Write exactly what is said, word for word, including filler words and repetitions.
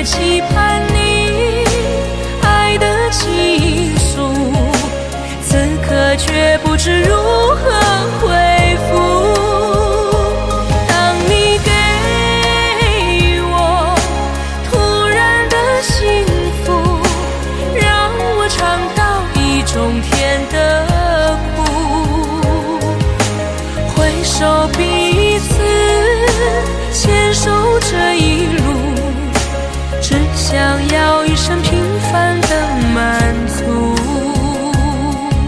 期盼你爱的倾诉，此刻却不知如何回复。当你给我突然的幸福，让我尝到一种甜的苦，回首比